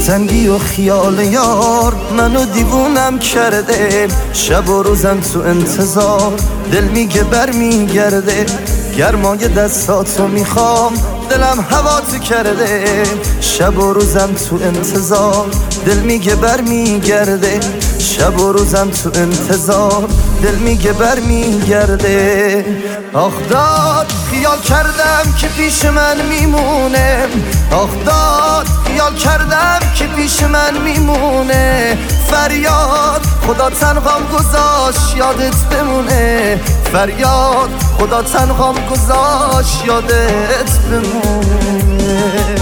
دلتنگی و خیال یار منو دیوونم کرده، شب و روزم تو انتظار، دل میگه بر میگرده، گرمای دستاتو میخوام، دلم هوا تو کرده، شب و روزم تو انتظار، دل میگه بر میگرده، شب و روزم تو انتظار، دل میگه بر میگرده. آخ داد خیال کردم که پیش من میمونه، آخ داد خیال کردم که پیش من میمونه، فریاد خدا تنهام گذاشت یادت بمونه، فریاد خدا تنهام گذاشت یادت بمونه.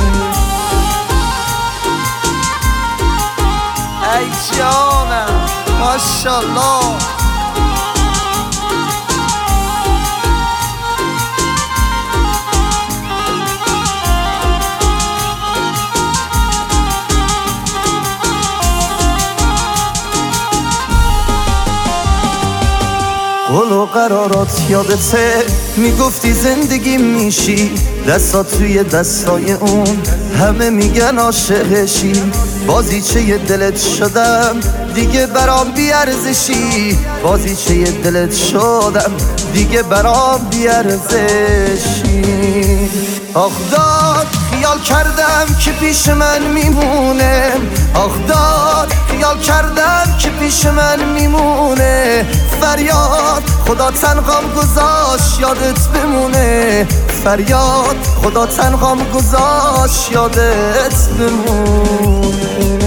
ای جانم ماشالله. قول و قرارات یادته، میگفتی زندگی میشی، دستات توی دستای اون، همه میگن عاشقشی، بازیچه دلت شدم دیگه برام بیارزشی، بازیچه دلت شدم دیگه برام بیارزشی. آخ داد خیال کردم که پیش من میمونه، آخ داد خیال کردم که پیش من میمونه، فریاد خدا تنهام گذاشت یادت بمونه، فریاد خدا تنهام گذاشت یادت بمونه.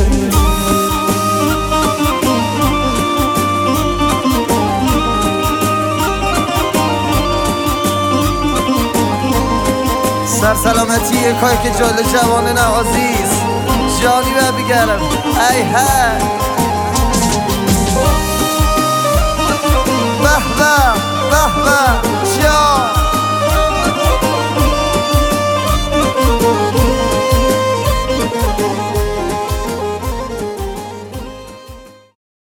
سلامتی کاری که جال جوان نوازیز جانی و بگرم ای های به به به به